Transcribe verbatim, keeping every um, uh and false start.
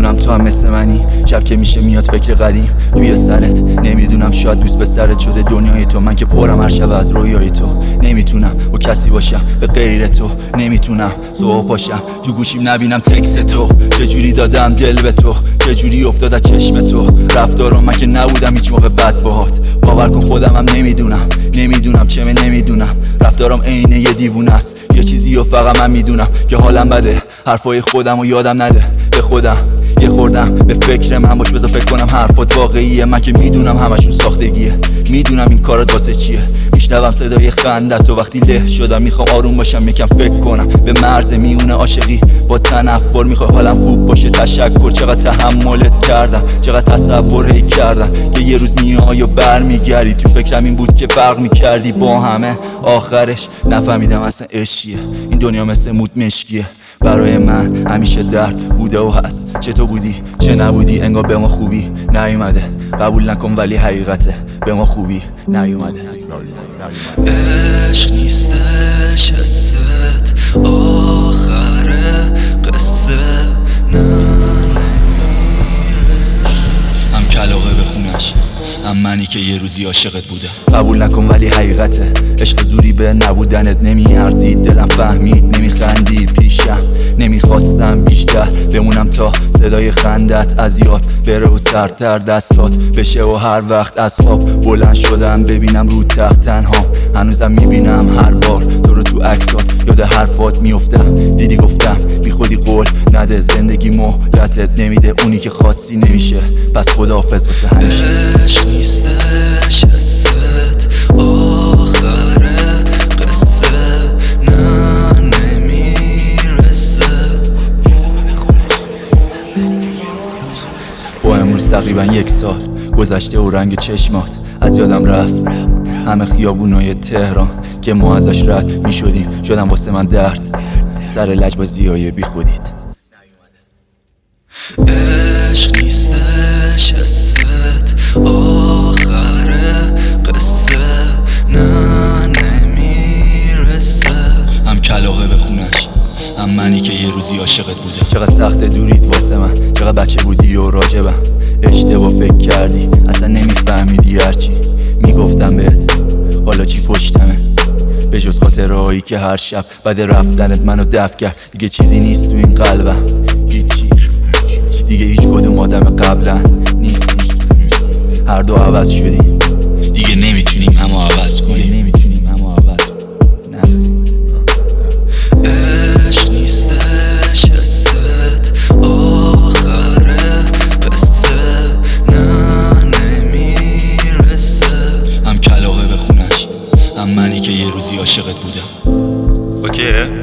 نمیدونم تو هم مثل منی، شب که میشه میاد فکر قدیم توی سرت. نمیدونم شاید دوست به سرت شده دنیای تو، من که پرم هر شب از رویای تو. نمیتونم با کسی باشم به غیر تو، نمیتونم صبح پاشم تو گوشیم نبینم تکس تو. چجوری دادم دل به تو، چجوری افتاد از چشم تو. رفتارم من که نبودم هیچ موقع بد باهات، باور کن خودم هم نمیدونم نمیدونم چه من نمیدونم. رفتارم عین یه دیوونه است، یه چیزی و فقط من میدونم که حالم بده. حرفای خودم و یادم نده به خودم یه خوردم به فکر من باش، بذار فکر کنم حرفات واقعیه. من که میدونم همشون ساختگیه، میدونم این کارات واسه چیه. میشنوم صدای خندت و وقتی له شدم میخوام آروم باشم یکم فکر کنم به مرز میونه عاشقی با تنفر. میخوای حالم خوب باشه تشکر، چقدر تحملت کردم، چقدر تصور هی کردم که یه روز میای و برمیگردی. تو فکرم این بود که فرق میکردی با همه، آخرش نفهمیدم اصلا عشق چیه. این دنیا مثل مود مشکیه، برای من همیشه درد بوده و هست. چه تو بودی چه نبودی انگار به ما خوبی نیومده. قبول نکن ولی حقیقته به ما خوبی نیومده. عشق نیستش حست آخر قصه، نه نمیرسه. هم کلاغه به خونش، هم منی که یه روزی عاشقت بوده. قبول نکن ولی حقیقته، عشق زوری به نبودنت نمیارزید. دلم فهمید نمیخندی پیشم، نمیخواستم بیشتر بمونم تا صدای خندت از یاد بره و سرتر دستات بشه. و هر وقت از خواب بلند شدم ببینم رو تخت تنها، هنوزم میبینم هر بار تو رو تو عکسات، یاد حرفات میافتم. دیدی گفتم بی خودی قول نده، زندگی مهلتت نمیده، اونی که خواستی نمیشه، پس خداحافظ واسه همیشه. عشق نیستش حست آخر قصه، نه نمیرسه. با امروز تقریبا یک سال گذشته و رنگ چشمات از یادم رفت. همه خیابونای تهران که ما ازش رد میشدیم شدم واسه من درد، سر لجبازی های بی خودیت. عشق نیستش حست آخر قصه، نه نمیرسه. هم کلاغه به خونش، هم منی که یه روزی عاشقت بوده. چقدر سخت دوریت واسه من، چقدر بچه بودی و راجبم اشتباه فکر کردی، اصلا نمیفهمیدی هرچی میگفتم بهت. حالا چی پشتمه به جز خاطرهایی که هر شب بعد رفتنت منو دفع کرد. دیگه چیزی نیست تو این قلبم، هیچی دیگه، هیچ کدوم آدم قبلا نیستی. هر دو عوض شدیم دیگه، نمیتونیم همو عوض کنیم، نمیتونیم همو عوض کنیم. عشق نیستش حست آخر قصه، نه نمیرسه. هم کلاغه به خونش، هم منی که یه روزی عاشقت بودم. اوکیه؟